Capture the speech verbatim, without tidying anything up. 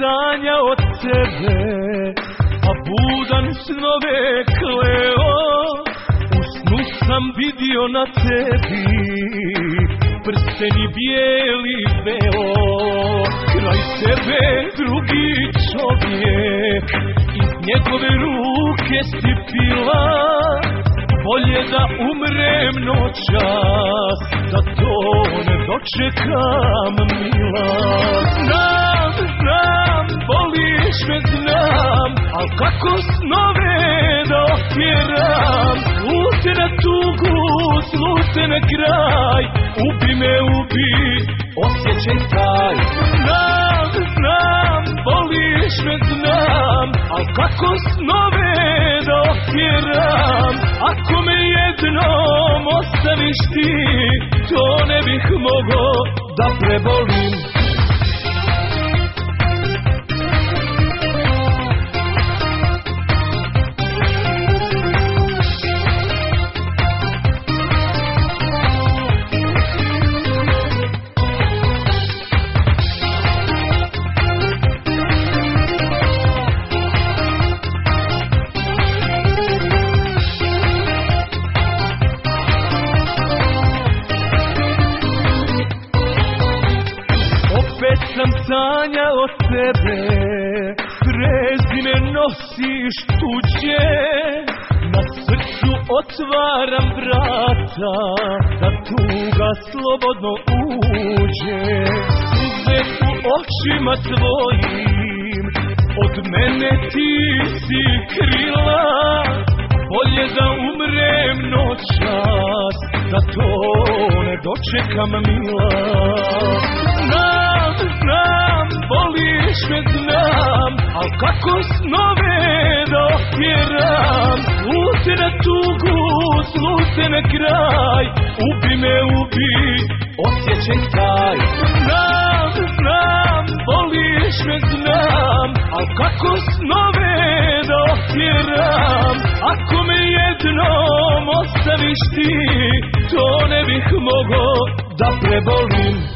sanja od tebe, a budan snove kleo. U snu sam vidio na tebi prsteni bijeli veo. Kraj tebe drugi čovjek, iz njegove ruke si pila. Bolje da umrem noćas, da to ne dočekam mila. Znam, znam, voliš me znam, al kako snove da otjeram. Slute na tugu, slute na kraj, ubi me, ubi, osjećaj taj. Znam, znam, voliš me znam, al kako snove da otjeram. Ako me jednom ostaviš ti, to ne bih mogao da prebolim. Sam sanja od tebe, prezime nosiš tuđe. Na srcu otvaram vrata, da tuga slobodno uđe. Suze u očima tvojim, od mene ti si krila. Bolje da umrem noćas, da to ne dočekam mila. Znam, znam, voliš me znam, al kako snove da otjeram. Slute na tugu, slute na kraj, ubi me, ubi, osjećaj taj. Znam, znam, voliš me znam, al kako snove da otjeram. Ako me jednom ostaviš ti, to ne bih mogao da prebolim.